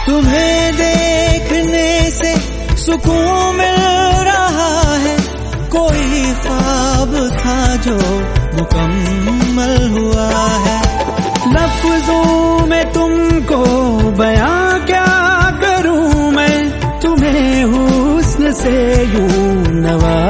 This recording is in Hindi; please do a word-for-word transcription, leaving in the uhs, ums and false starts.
तुम्हें देखने से सुकून मिल रहा है, कोई ख्वाब था जो मुकम्मल हुआ है। लफ्जों में तुमको बयां क्या करूं मैं, तुम्हें हुस्न से यूं नवा